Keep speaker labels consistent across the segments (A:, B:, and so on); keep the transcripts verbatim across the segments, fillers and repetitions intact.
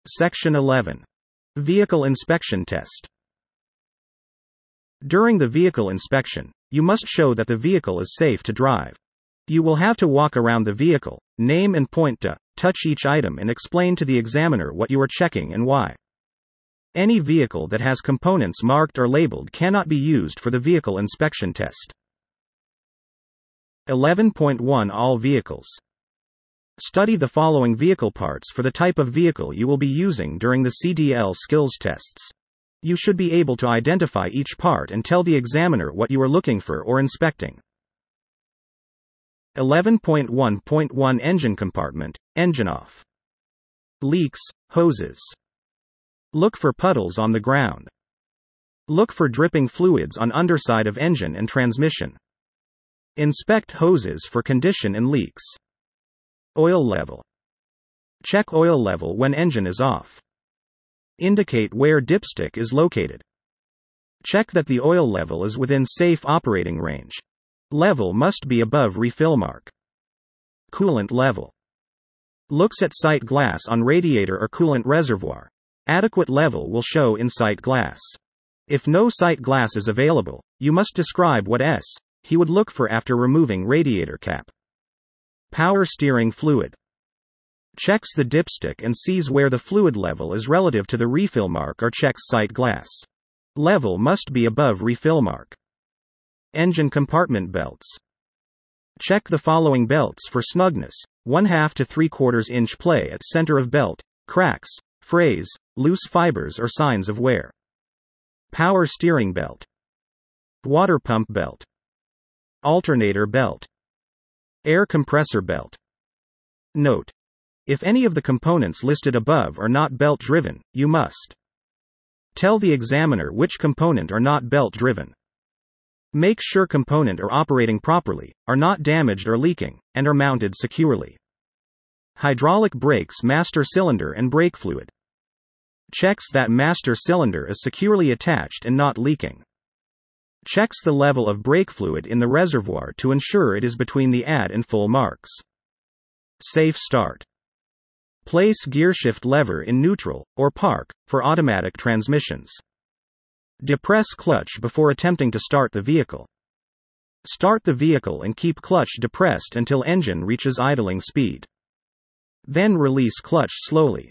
A: Section eleven. Vehicle Inspection Test. During the vehicle inspection, you must show that the vehicle is safe to drive. You will have to walk around the vehicle, name and point to, touch each item and explain to the examiner what you are checking and why. Any vehicle that has components marked or labeled cannot be used for the vehicle inspection test. eleven point one All vehicles. Study the following vehicle parts for the type of vehicle you will be using during the C D L skills tests. You should be able to identify each part and tell the examiner what you are looking for or inspecting. eleven point one point one Engine compartment, engine off. Leaks, hoses. Look for puddles on the ground. Look for dripping fluids on underside of engine and transmission. Inspect hoses for condition and leaks. Oil level. Check oil level when engine is off. Indicate where dipstick is located. Check that the oil level is within safe operating range. Level must be above refill mark. Coolant level. Looks at sight glass on radiator or coolant reservoir. Adequate level will show in sight glass. If no sight glass is available, you must describe what S he would look for after removing radiator cap. Power steering fluid. Checks the dipstick and sees where the fluid level is relative to the refill mark or checks sight glass. Level must be above refill mark. Engine compartment belts. Check the following belts for snugness: one half to three quarters inch play at center of belt, cracks, frays, loose fibers or signs of wear. Power steering belt. Water pump belt. Alternator belt. Air compressor belt. Note: if any of the components listed above are not belt driven, you must tell the examiner which component are not belt driven. Make sure component are operating properly, are not damaged or leaking, and are mounted securely. Hydraulic brakes master cylinder and brake fluid. Checks that master cylinder is securely attached and not leaking. Checks the level of brake fluid in the reservoir to ensure it is between the add and full marks. Safe start. Place gearshift lever in neutral, or park, for automatic transmissions. Depress clutch before attempting to start the vehicle. Start the vehicle and keep clutch depressed until engine reaches idling speed. Then release clutch slowly.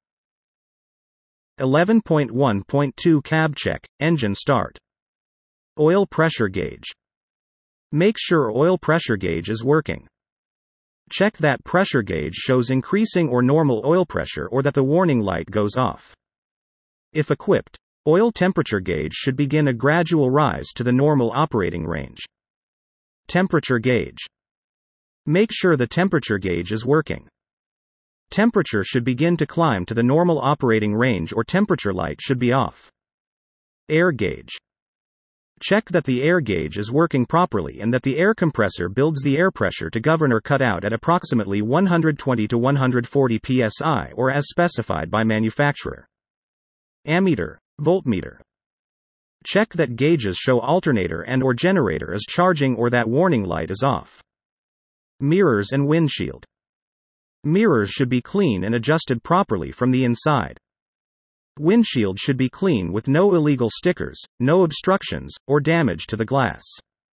A: eleven point one point two Cab check, engine start. Oil pressure gauge. Make sure oil pressure gauge is working. Check that pressure gauge shows increasing or normal oil pressure or that the warning light goes off. If equipped, oil temperature gauge should begin a gradual rise to the normal operating range. Temperature gauge. Make sure the temperature gauge is working. Temperature should begin to climb to the normal operating range or temperature light should be off. Air gauge. Check that the air gauge is working properly and that the air compressor builds the air pressure to governor cutout at approximately one hundred twenty to one hundred forty P S I or as specified by manufacturer. Ammeter, voltmeter. Check that gauges show alternator and or generator is charging or that warning light is off. Mirrors and windshield. Mirrors should be clean and adjusted properly from the inside. Windshield should be clean with no illegal stickers, no obstructions, or damage to the glass.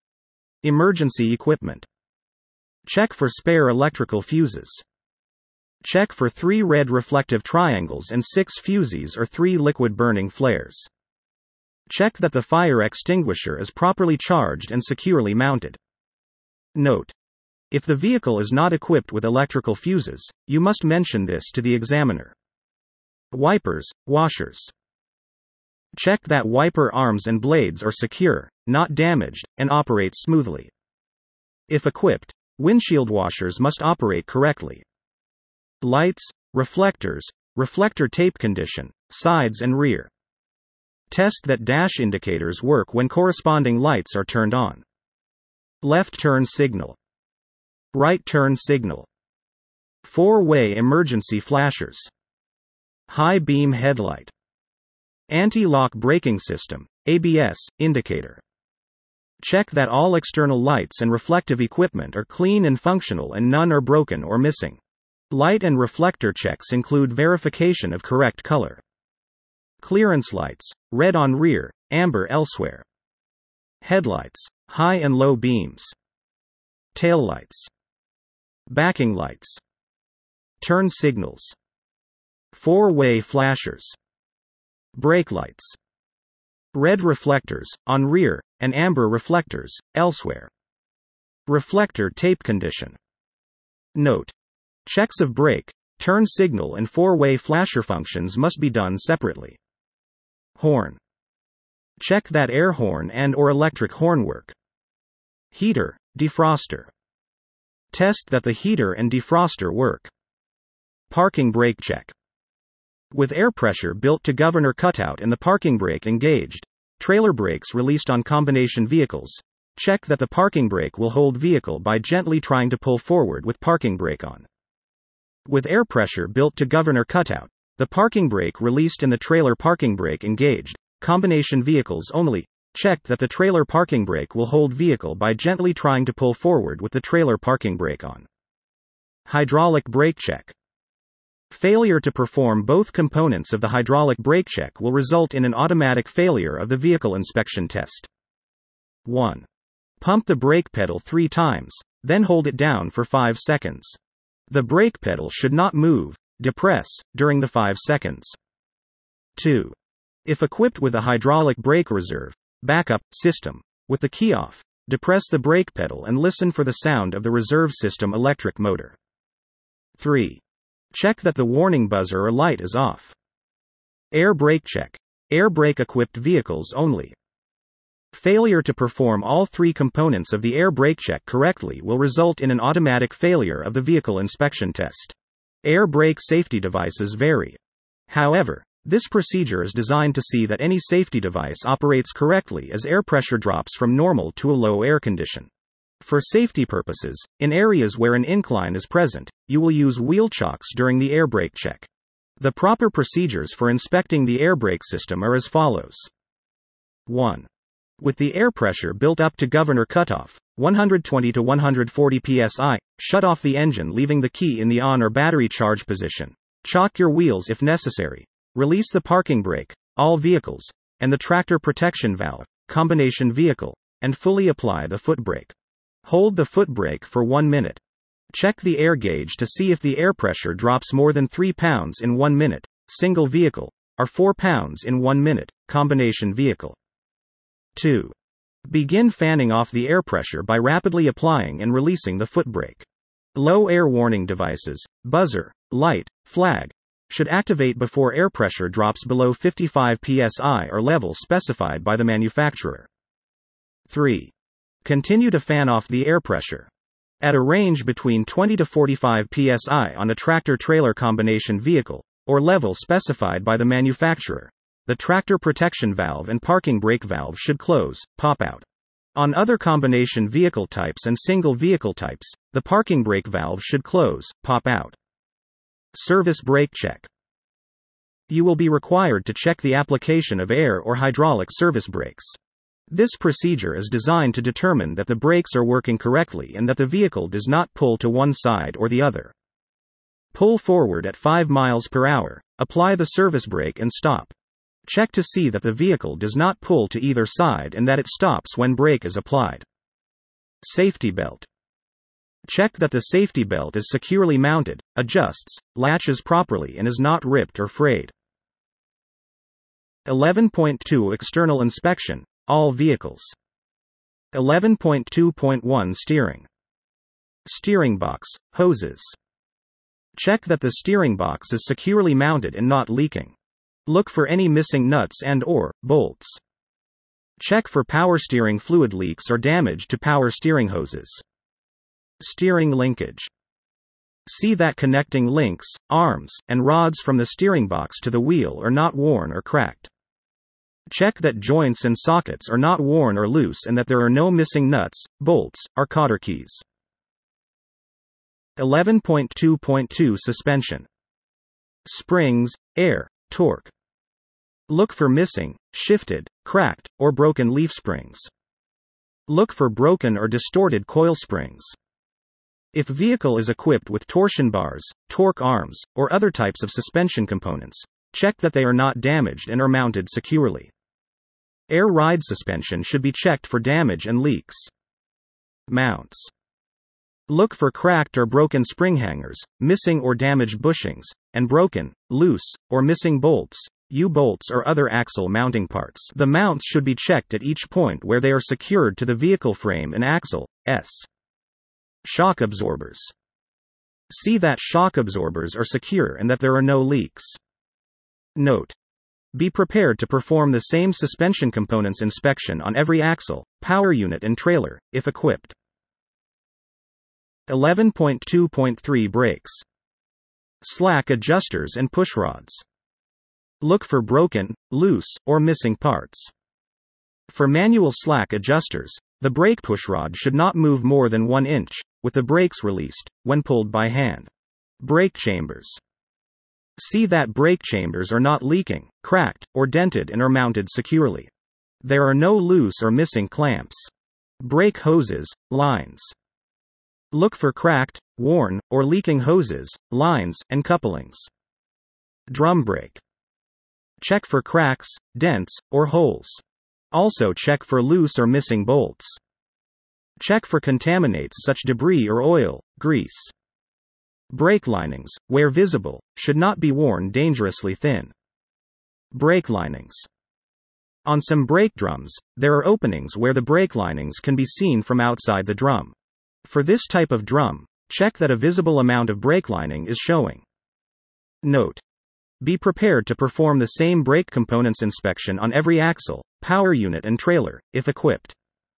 A: Emergency equipment. Check for spare electrical fuses. Check for three red reflective triangles and six fusees or three liquid burning flares. Check that the fire extinguisher is properly charged and securely mounted. Note: if the vehicle is not equipped with electrical fuses, you must mention this to the examiner. Wipers, washers. Check that wiper arms and blades are secure, not damaged, and operate smoothly. If equipped, windshield washers must operate correctly. Lights, reflectors, reflector tape condition, sides and rear. Test that dash indicators work when corresponding lights are turned on. Left turn signal. Right turn signal. Four-way emergency flashers. High beam headlight. Anti-lock braking system, A B S, indicator. Check that all external lights and reflective equipment are clean and functional and none are broken or missing. Light and reflector checks include verification of correct color. Clearance lights, red on rear, amber elsewhere. Headlights, high and low beams. Taillights. Backing lights. Turn signals. Four-way flashers. Brake lights. Red reflectors, on rear, and amber reflectors, elsewhere. Reflector tape condition. Note: checks of brake, turn signal and four-way flasher functions must be done separately. Horn. Check that air horn and or electric horn work. Heater, defroster. Test that the heater and defroster work. Parking brake check. With air pressure built to governor cutout and the parking brake engaged, trailer brakes released on combination vehicles, check that the parking brake will hold vehicle by gently trying to pull forward with parking brake on. With air pressure built to governor cutout, the parking brake released and the trailer parking brake engaged, combination vehicles only, check that the trailer parking brake will hold vehicle by gently trying to pull forward with the trailer parking brake on. Hydraulic brake check. Failure to perform both components of the hydraulic brake check will result in an automatic failure of the vehicle inspection test. one. Pump the brake pedal three times, then hold it down for five seconds. The brake pedal should not move, depress, during the five seconds. two. If equipped with a hydraulic brake reserve, backup, system, with the key off, depress the brake pedal and listen for the sound of the reserve system electric motor. three. Check that the warning buzzer or light is off. Air brake check. Air brake equipped vehicles only. Failure to perform all three components of the air brake check correctly will result in an automatic failure of the vehicle inspection test. Air brake safety devices vary. However, this procedure is designed to see that any safety device operates correctly as air pressure drops from normal to a low air condition. For safety purposes, in areas where an incline is present, you will use wheel chocks during the air brake check. The proper procedures for inspecting the air brake system are as follows. one. With the air pressure built up to governor cutoff, one hundred twenty to one hundred forty P S I, shut off the engine leaving the key in the on or battery charge position. Chock your wheels if necessary. Release the parking brake, all vehicles, and the tractor protection valve, combination vehicle, and fully apply the foot brake. Hold the foot brake for one minute. Check the air gauge to see if the air pressure drops more than three pounds in one minute, single vehicle, or four pounds in one minute, combination vehicle. two. Begin fanning off the air pressure by rapidly applying and releasing the foot brake. Low air warning devices, buzzer, light, flag, should activate before air pressure drops below fifty-five P S I or level specified by the manufacturer. three. Continue to fan off the air pressure. At a range between twenty to forty-five P S I on a tractor-trailer combination vehicle, or level specified by the manufacturer, the tractor protection valve and parking brake valve should close, pop out. On other combination vehicle types and single vehicle types, the parking brake valve should close, pop out. Service brake check. You will be required to check the application of air or hydraulic service brakes. This procedure is designed to determine that the brakes are working correctly and that the vehicle does not pull to one side or the other. Pull forward at five miles per hour, apply the service brake and stop. Check to see that the vehicle does not pull to either side and that it stops when brake is applied. Safety belt. Check that the safety belt is securely mounted, adjusts, latches properly and is not ripped or frayed. eleven point two External inspection. All vehicles. eleven point two point one Steering. Steering box, hoses. Check that the steering box is securely mounted and not leaking. Look for any missing nuts and or bolts. Check for power steering fluid leaks or damage to power steering hoses. Steering linkage. See that connecting links, arms, and rods from the steering box to the wheel are not worn or cracked. Check that joints and sockets are not worn or loose and that there are no missing nuts, bolts, or cotter keys. eleven point two point two Suspension. Springs, air, torque. Look for missing, shifted, cracked, or broken leaf springs. Look for broken or distorted coil springs. If vehicle is equipped with torsion bars, torque arms, or other types of suspension components, check that they are not damaged and are mounted securely. Air ride suspension should be checked for damage and leaks. Mounts. Look for cracked or broken spring hangers, missing or damaged bushings, and broken, loose, or missing bolts, U-bolts or other axle mounting parts. The mounts should be checked at each point where they are secured to the vehicle frame and axle. S. Shock absorbers. See that shock absorbers are secure and that there are no leaks. Note: be prepared to perform the same suspension components inspection on every axle, power unit and trailer, if equipped. eleven point two point three Brakes. Slack adjusters and pushrods. Look for broken, loose, or missing parts. For manual slack adjusters, the brake pushrod should not move more than one inch, with the brakes released, when pulled by hand. Brake chambers. See that brake chambers are not leaking, cracked, or dented and are mounted securely. There are no loose or missing clamps. Brake hoses, lines. Look for cracked, worn, or leaking hoses, lines, and couplings. Drum brake. Check for cracks, dents, or holes. Also check for loose or missing bolts. Check for contaminants such debris or oil, grease. Brake linings, where visible, should not be worn dangerously thin. Brake linings. On some brake drums, there are openings where the brake linings can be seen from outside the drum. For this type of drum, check that a visible amount of brake lining is showing. Note: be prepared to perform the same brake components inspection on every axle, power unit and trailer, if equipped.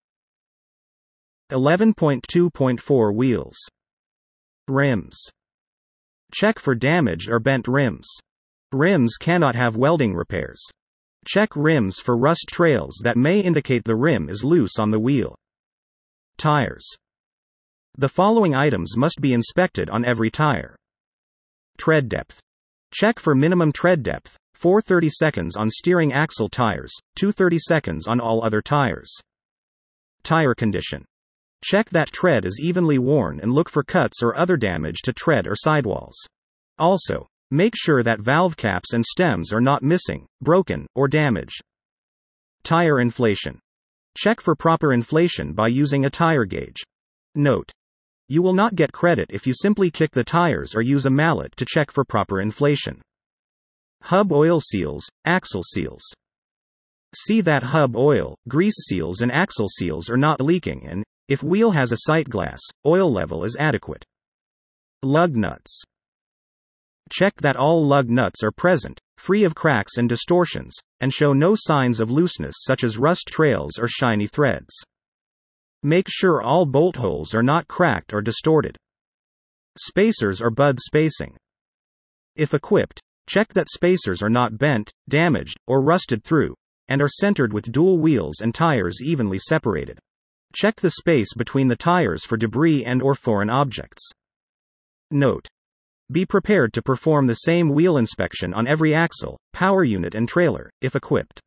A: eleven point two point four Wheels. Rims. Check for damaged or bent rims. Rims cannot have welding repairs. Check rims for rust trails that may indicate the rim is loose on the wheel. Tires. The following items must be inspected on every tire. Tread depth. Check for minimum tread depth, four thirty-seconds on steering axle tires, two thirty-seconds on all other tires. Tire condition. Check that tread is evenly worn and look for cuts or other damage to tread or sidewalls. Also, make sure that valve caps and stems are not missing, broken, or damaged. Tire inflation. Check for proper inflation by using a tire gauge. Note: you will not get credit if you simply kick the tires or use a mallet to check for proper inflation. Hub oil seals, axle seals. See that hub oil, grease seals and axle seals are not leaking and, if wheel has a sight glass, oil level is adequate. Lug nuts. Check that all lug nuts are present, free of cracks and distortions, and show no signs of looseness such as rust trails or shiny threads. Make sure all bolt holes are not cracked or distorted. Spacers or bud spacing. If equipped, check that spacers are not bent, damaged, or rusted through, and are centered with dual wheels and tires evenly separated. Check the space between the tires for debris and or foreign objects. Note: be prepared to perform the same wheel inspection on every axle, power unit and trailer, if equipped.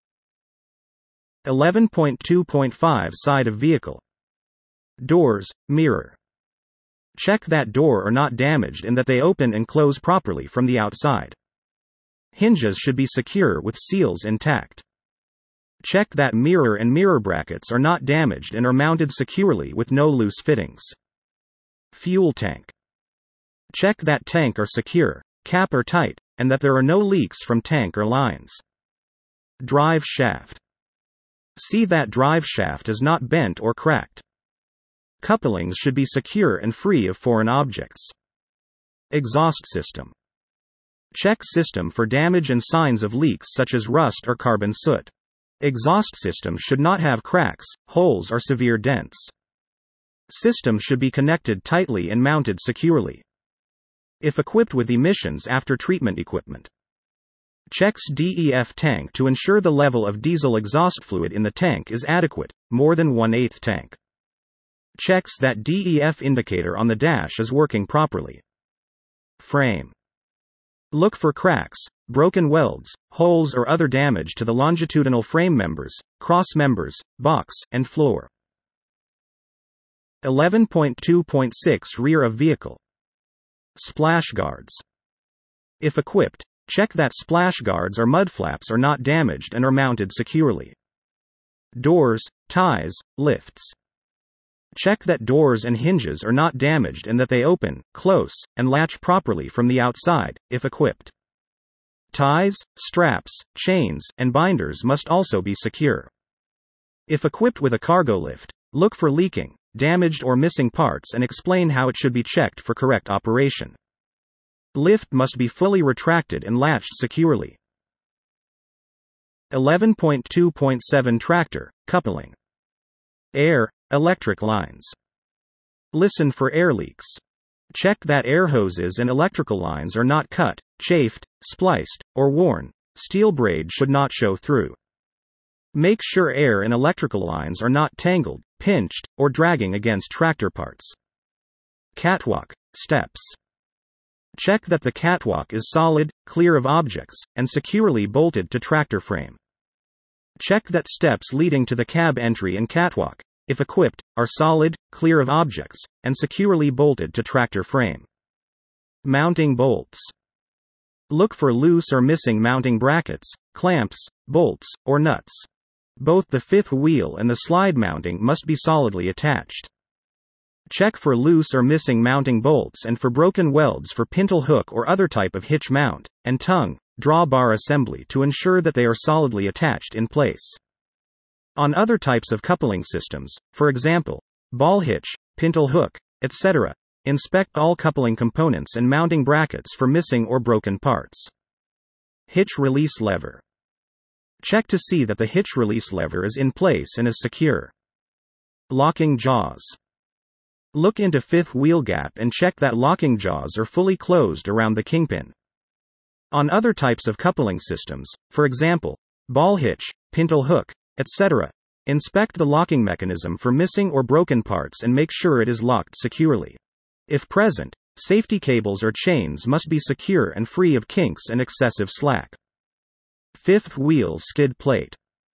A: eleven point two point five Side of vehicle. Doors, mirror. Check that door are not damaged and that they open and close properly from the outside. Hinges should be secure with seals intact. Check that mirror and mirror brackets are not damaged and are mounted securely with no loose fittings. Fuel tank. Check that tank are secure, cap are tight, and that there are no leaks from tank or lines. Drive shaft. See that drive shaft is not bent or cracked. Couplings should be secure and free of foreign objects. Exhaust system. Check system for damage and signs of leaks such as rust or carbon soot. Exhaust system should not have cracks, holes or severe dents. System should be connected tightly and mounted securely. If equipped with emissions after treatment equipment. Checks D E F tank to ensure the level of diesel exhaust fluid in the tank is adequate, more than one eighth tank. Checks that D E F indicator on the dash is working properly. Frame. Look for cracks, broken welds, holes or other damage to the longitudinal frame members, cross members, box, and floor. eleven point two point six Rear of vehicle. Splash guards. If equipped, check that splash guards or mud flaps are not damaged and are mounted securely. Doors, ties, lifts. Check that doors and hinges are not damaged and that they open, close, and latch properly from the outside, if equipped. Ties, straps, chains, and binders must also be secure. If equipped with a cargo lift, look for leaking, damaged or missing parts and explain how it should be checked for correct operation. Lift must be fully retracted and latched securely. eleven point two point seven Tractor, coupling. Air, electric lines. Listen for air leaks. Check that air hoses and electrical lines are not cut, chafed, spliced, or worn. Steel braid should not show through. Make sure air and electrical lines are not tangled, pinched, or dragging against tractor parts. Catwalk, steps. Check that the catwalk is solid, clear of objects, and securely bolted to tractor frame. Check that steps leading to the cab entry and catwalk, if equipped, are solid, clear of objects, and securely bolted to tractor frame. Mounting bolts. Look for loose or missing mounting brackets, clamps, bolts, or nuts. Both the fifth wheel and the slide mounting must be solidly attached. Check for loose or missing mounting bolts and for broken welds for pintle hook or other type of hitch mount, and tongue, drawbar assembly to ensure that they are solidly attached in place. On other types of coupling systems, for example, ball hitch, pintle hook, et cetera, inspect all coupling components and mounting brackets for missing or broken parts. Hitch release lever. Check to see that the hitch release lever is in place and is secure. Locking jaws. Look into fifth wheel gap and check that locking jaws are fully closed around the kingpin. On other types of coupling systems, for example, ball hitch, pintle hook, et cetera, inspect the locking mechanism for missing or broken parts and make sure it is locked securely. If present, safety cables or chains must be secure and free of kinks and excessive slack. Fifth wheel skid plate.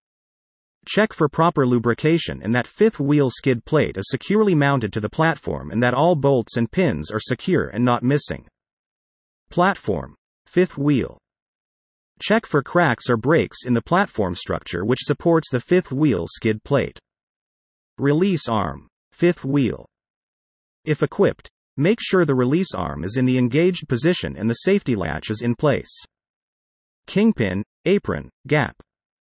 A: Check for proper lubrication and that fifth wheel skid plate is securely mounted to the platform and that all bolts and pins are secure and not missing. Platform, fifth wheel. Check for cracks or breaks in the platform structure which supports the fifth wheel skid plate. Release arm, fifth wheel. If equipped, make sure the release arm is in the engaged position and the safety latch is in place. Kingpin, apron, gap.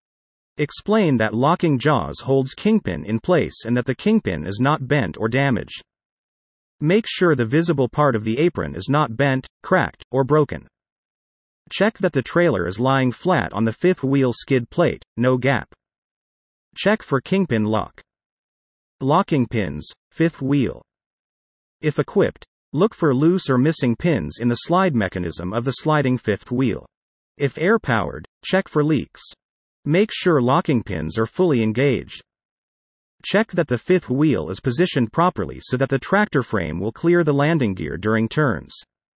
A: Explain that locking jaws holds kingpin in place and that the kingpin is not bent or damaged. Make sure the visible part of the apron is not bent, cracked, or broken. Check that the trailer is lying flat on the fifth wheel skid plate, no gap. Check for kingpin lock. Locking pins, fifth wheel. If equipped, look for loose or missing pins in the slide mechanism of the sliding fifth wheel. If air-powered, check for leaks. Make sure locking pins are fully engaged. Check that the fifth wheel is positioned properly so that the tractor frame will clear the landing gear during turns.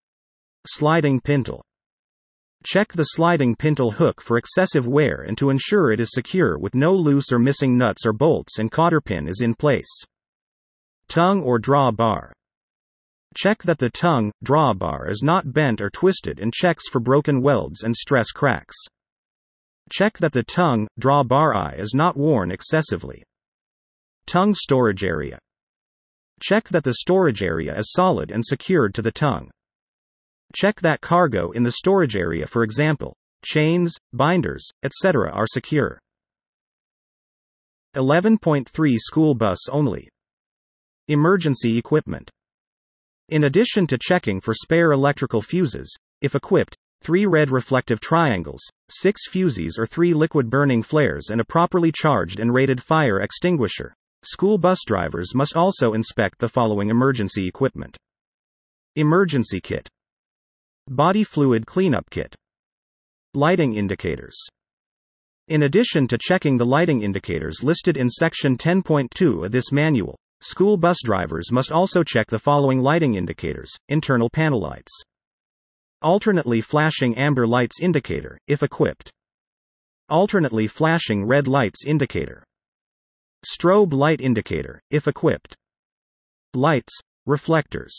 A: Sliding pintle. Check the sliding pintle hook for excessive wear and to ensure it is secure with no loose or missing nuts or bolts and cotter pin is in place. Tongue or drawbar. Check that the tongue, drawbar is not bent or twisted and checks for broken welds and stress cracks. Check that the tongue, drawbar eye is not worn excessively. Tongue storage area. Check that the storage area is solid and secured to the tongue. Check that cargo in the storage area, for example, chains, binders, et cetera, are secure. eleven point three School bus only. Emergency equipment. In addition to checking for spare electrical fuses, if equipped, three red reflective triangles, six fuses or three liquid burning flares and a properly charged and rated fire extinguisher, school bus drivers must also inspect the following emergency equipment. Emergency kit. Body fluid cleanup kit. Lighting indicators. In addition to checking the lighting indicators listed in section ten point two of this manual, school bus drivers must also check the following lighting indicators: internal panel lights. Alternately flashing amber lights indicator, if equipped. Alternately flashing red lights indicator. Strobe light indicator, if equipped. Lights, reflectors.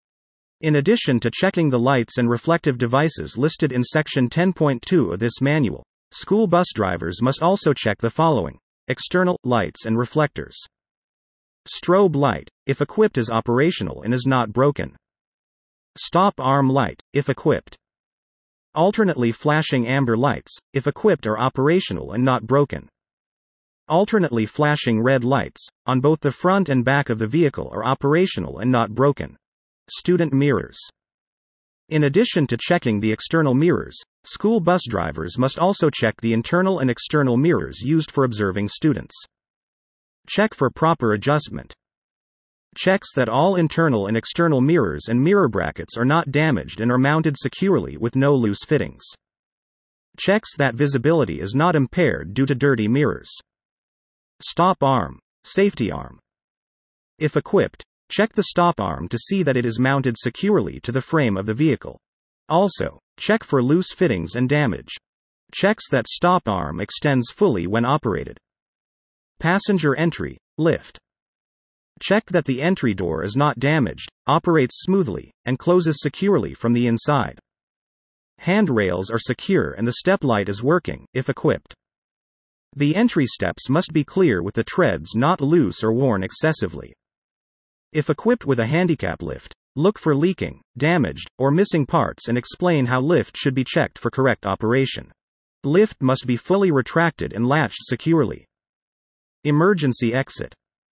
A: In addition to checking the lights and reflective devices listed in Section ten point two of this manual, school bus drivers must also check the following: external lights and reflectors. Strobe light, if equipped, is operational and is not broken. Stop arm light, if equipped. Alternately flashing amber lights, if equipped, are operational and not broken. Alternately flashing red lights, on both the front and back of the vehicle, are operational and not broken. Student mirrors. In addition to checking the external mirrors, school bus drivers must also check the internal and external mirrors used for observing students. Check for proper adjustment. Checks that all internal and external mirrors and mirror brackets are not damaged and are mounted securely with no loose fittings. Checks that visibility is not impaired due to dirty mirrors. Stop arm, safety arm. If equipped, check the stop arm to see that it is mounted securely to the frame of the vehicle. Also, check for loose fittings and damage. Checks that stop arm extends fully when operated. Passenger entry, lift. Check that the entry door is not damaged, operates smoothly, and closes securely from the inside. Handrails are secure and the step light is working, if equipped. The entry steps must be clear with the treads not loose or worn excessively. If equipped with a handicap lift, look for leaking, damaged, or missing parts and explain how lift should be checked for correct operation. Lift must be fully retracted and latched securely. Emergency exit.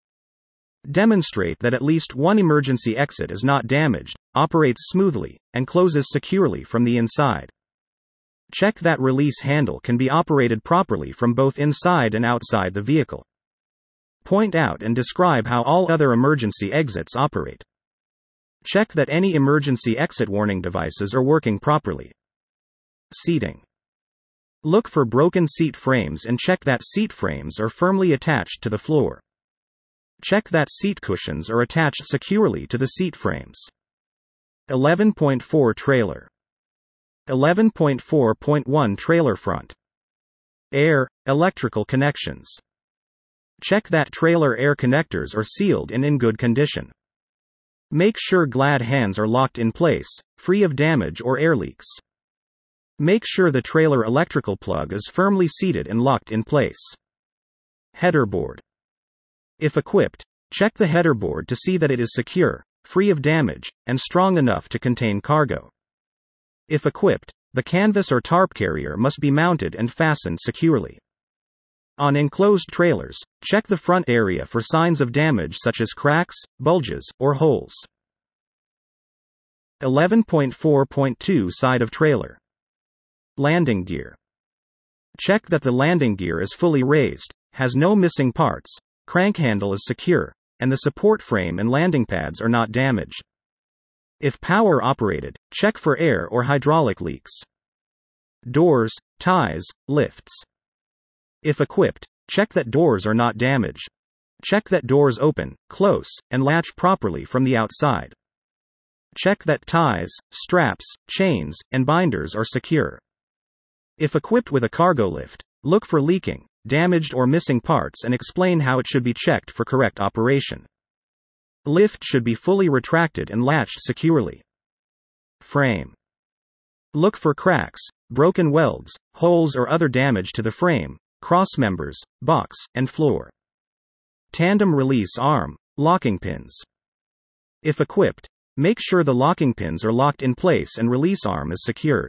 A: Demonstrate that at least one emergency exit is not damaged, operates smoothly, and closes securely from the inside. Check that release handle can be operated properly from both inside and outside the vehicle. Point out and describe how all other emergency exits operate. Check that any emergency exit warning devices are working properly. Seating. Look for broken seat frames and check that seat frames are firmly attached to the floor. Check that seat cushions are attached securely to the seat frames. eleven point four Trailer. eleven point four point one Trailer front. Air, electrical connections. Check that trailer air connectors are sealed and in good condition. Make sure glad hands are locked in place, free of damage or air leaks. Make sure the trailer electrical plug is firmly seated and locked in place. Header board. If equipped, check the header board to see that it is secure, free of damage, and strong enough to contain cargo. If equipped, the canvas or tarp carrier must be mounted and fastened securely. On enclosed trailers, check the front area for signs of damage such as cracks, bulges, or holes. eleven point four point two Side of trailer. Landing gear. Check that the landing gear is fully raised, has no missing parts, crank handle is secure, and the support frame and landing pads are not damaged. If power operated, check for air or hydraulic leaks. Doors, ties, lifts. If equipped, check that doors are not damaged. Check that doors open, close, and latch properly from the outside. Check that ties, straps, chains, and binders are secure. If equipped with a cargo lift, look for leaking, damaged or missing parts and explain how it should be checked for correct operation. Lift should be fully retracted and latched securely. Frame. Look for cracks, broken welds, holes or other damage to the frame, cross members, box, and floor. Tandem release arm, locking pins. If equipped, make sure the locking pins are locked in place and release arm is secured.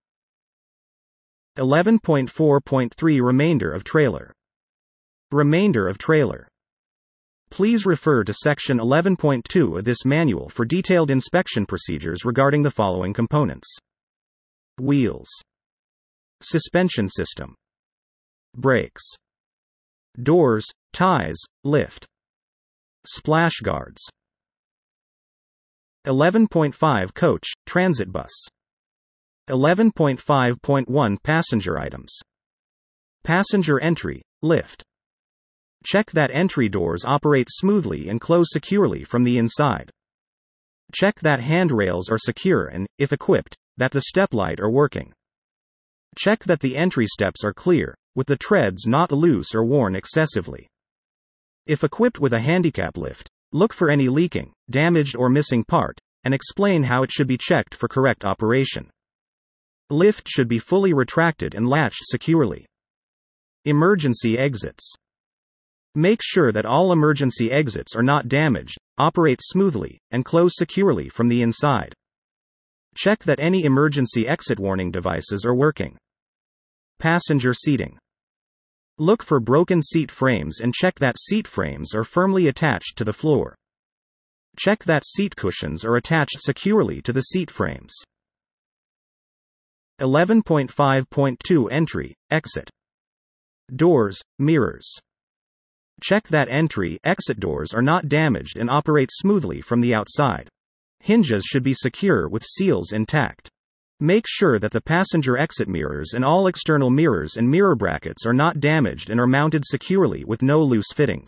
A: eleven point four point three Remainder of trailer. Remainder of trailer. Please refer to Section eleven point two of this manual for detailed inspection procedures regarding the following components: wheels, suspension system, brakes, doors, ties, lift, splash guards. eleven point five Coach, transit bus. eleven point five point one Passenger items. Passenger entry, lift. Check that entry doors operate smoothly and close securely from the inside. Check that handrails are secure and, if equipped, that the step light are working. Check that the entry steps are clear, with the treads not loose or worn excessively. If equipped with a handicap lift, Look for any leaking, damaged or missing part, and explain how it should be checked for correct operation. Lift should be fully retracted and latched securely. Emergency exits. Make sure that all emergency exits are not damaged, operate smoothly, and close securely from the inside. Check that any emergency exit warning devices are working. Passenger seating. Look for broken seat frames and check that seat frames are firmly attached to the floor. Check that seat cushions are attached securely to the seat frames. eleven point five point two Entry, Exit. Doors, mirrors. Check that entry, exit doors are not damaged and operate smoothly from the outside. Hinges should be secure with seals intact. Make sure that the passenger exit mirrors and all external mirrors and mirror brackets are not damaged and are mounted securely with no loose fittings.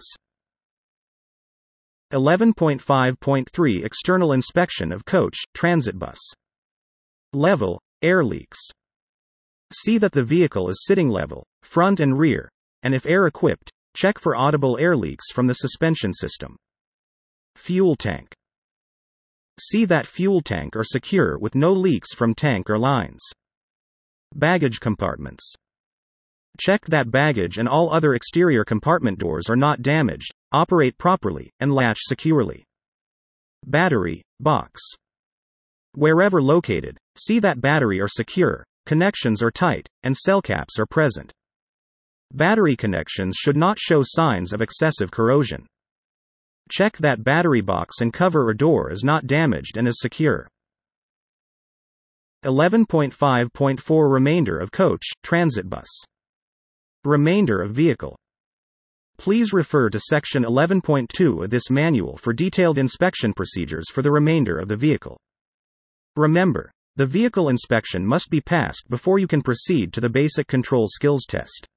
A: eleven point five point three External inspection of coach, transit bus. Level, air leaks. See that the vehicle is sitting level, front and rear, and if air-equipped, check for audible air leaks from the suspension system. Fuel tank. See that fuel tank are secure with no leaks from tank or lines. Baggage compartments. Check that baggage and all other exterior compartment doors are not damaged, operate properly, and latch securely. Battery, box. Wherever located, see that battery are secure, connections are tight, and cell caps are present. Battery connections should not show signs of excessive corrosion. Check that battery box and cover or door is not damaged and is secure. eleven point five point four Remainder of coach, transit bus. Remainder of vehicle. Please refer to section eleven point two of this manual for detailed inspection procedures for the remainder of the vehicle. Remember, the vehicle inspection must be passed before you can proceed to the basic control skills test.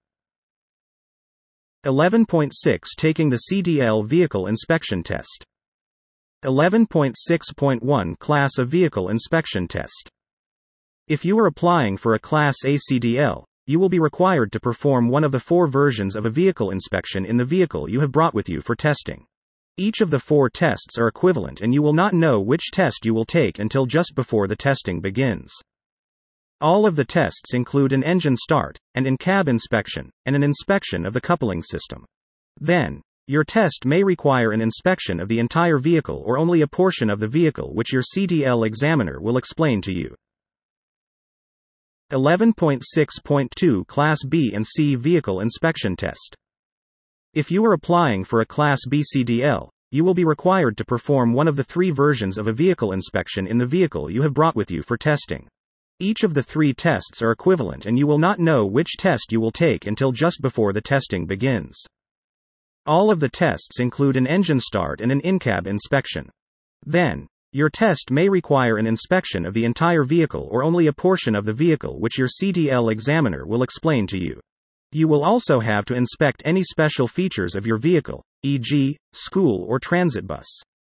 A: eleven point six Taking the C D L Vehicle Inspection Test. eleven point six point one Class of Vehicle Inspection Test. If you are applying for a Class A C D L, you will be required to perform one of the four versions of a vehicle inspection in the vehicle you have brought with you for testing. Each of the four tests are equivalent and you will not know which test you will take until just before the testing begins. All of the tests include an engine start, an in-cab inspection, and an inspection of the coupling system. Then, your test may require an inspection of the entire vehicle or only a portion of the vehicle, which your C D L examiner will explain to you. eleven point six point two Class B and C Vehicle Inspection Test. If you are applying for a Class B C D L, you will be required to perform one of the three versions of a vehicle inspection in the vehicle you have brought with you for testing. Each of the three tests are equivalent and you will not know which test you will take until just before the testing begins. All of the tests include an engine start and an in-cab inspection. Then, your test may require an inspection of the entire vehicle or only a portion of the vehicle, which your C D L examiner will explain to you. You will also have to inspect any special features of your vehicle, for example, school or transit bus.